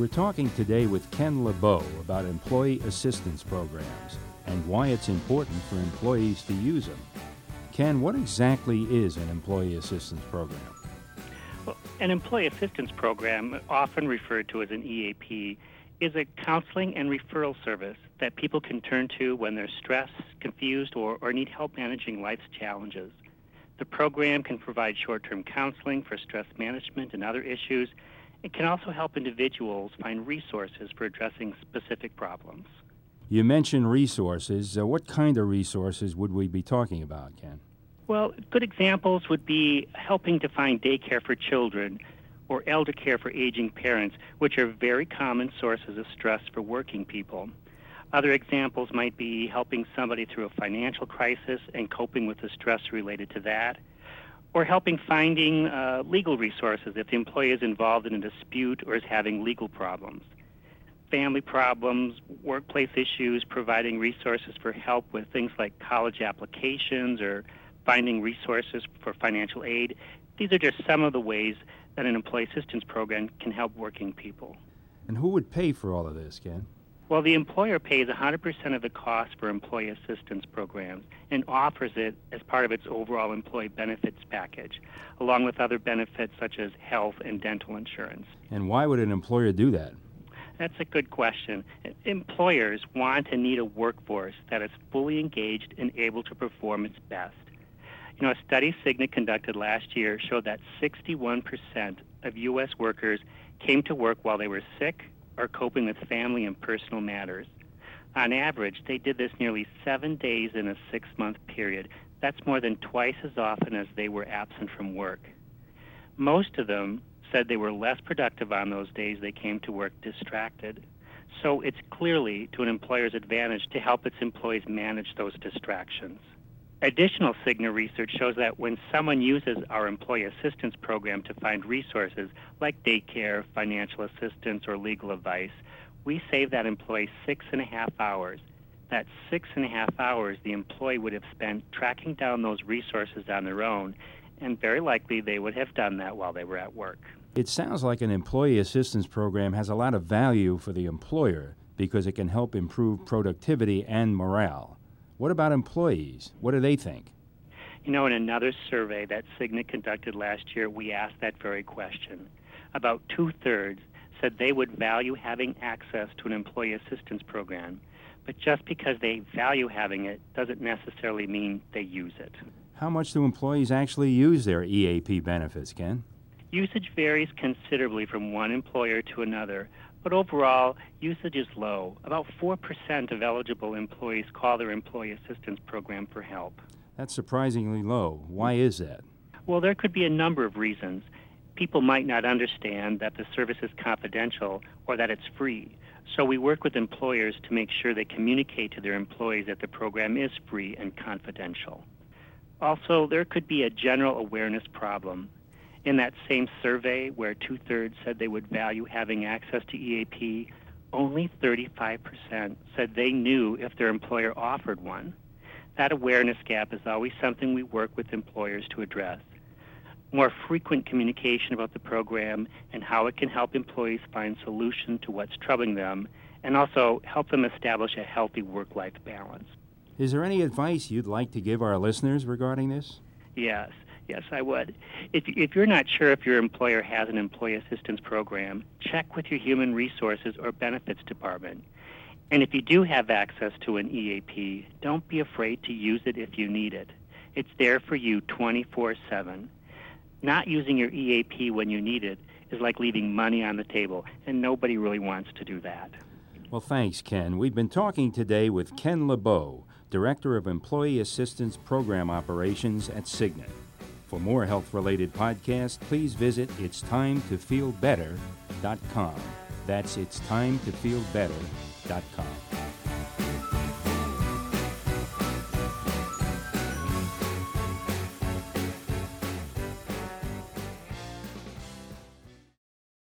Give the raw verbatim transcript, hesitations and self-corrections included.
We're talking today with Ken LeBeau about employee assistance programs and why it's important for employees to use them. Ken, what exactly is an employee assistance program? Well, an employee assistance program, often referred to as an E A P, is a counseling and referral service that people can turn to when they're stressed, confused, or, or need help managing life's challenges. The program can provide short-term counseling for stress management and other issues. It can also help individuals find resources for addressing specific problems. You mentioned resources. Uh, what kind of resources would we be talking about, Ken? Well, good examples would be helping to find daycare for children or elder care for aging parents, which are very common sources of stress for working people. Other examples might be helping somebody through a financial crisis and coping with the stress related to that, or helping finding uh, legal resources if the employee is involved in a dispute or is having legal problems. Family problems, workplace issues, providing resources for help with things like college applications or finding resources for financial aid. These are just some of the ways that an employee assistance program can help working people. And who would pay for all of this, Ken? Well, the employer pays one hundred percent of the cost for employee assistance programs and offers it as part of its overall employee benefits package, along with other benefits such as health and dental insurance. And why would an employer do that? That's a good question. Employers want and need a workforce that is fully engaged and able to perform its best. You know, a study Cigna conducted last year showed that sixty-one percent of U S workers came to work while they were sick or coping with family and personal matters. On average, they did this nearly seven days in a six-month period. That's more than twice as often as they were absent from work. Most of them said they were less productive on those days they came to work distracted. So it's clearly to an employer's advantage to help its employees manage those distractions. Additional Cigna research shows that when someone uses our employee assistance program to find resources like daycare, financial assistance, or legal advice, we save that employee six and a half hours. That six and a half hours the employee would have spent tracking down those resources on their own, and very likely they would have done that while they were at work. It sounds like an employee assistance program has a lot of value for the employer because it can help improve productivity and morale. What about employees? What do they think? You know, in another survey that Cigna conducted last year, we asked that very question. About two-thirds said they would value having access to an employee assistance program, but just because they value having it doesn't necessarily mean they use it. How much do employees actually use their E A P benefits, Ken? Usage varies considerably from one employer to another, but overall, usage is low. About four percent of eligible employees call their employee assistance program for help. That's surprisingly low. Why is that? Well, there could be a number of reasons. People might not understand that the service is confidential or that it's free. So we work with employers to make sure they communicate to their employees that the program is free and confidential. Also, there could be a general awareness problem. In that same survey where two-thirds said they would value having access to E A P, only thirty-five percent said they knew if their employer offered one. That awareness gap is always something we work with employers to address. More frequent communication about the program and how it can help employees find solutions to what's troubling them, and also help them establish a healthy work-life balance. Is there any advice you'd like to give our listeners regarding this? Yes. Yes, I would. If, if you're not sure if your employer has an employee assistance program, check with your human resources or benefits department. And if you do have access to an E A P, don't be afraid to use it if you need it. It's there for you twenty-four seven. Not using your E A P when you need it is like leaving money on the table, and nobody really wants to do that. Well, thanks, Ken. We've been talking today with Ken LeBeau, Director of Employee Assistance Program Operations at Cigna. For more health-related podcasts, please visit its time to feel better dot com. That's its time to feel better dot com.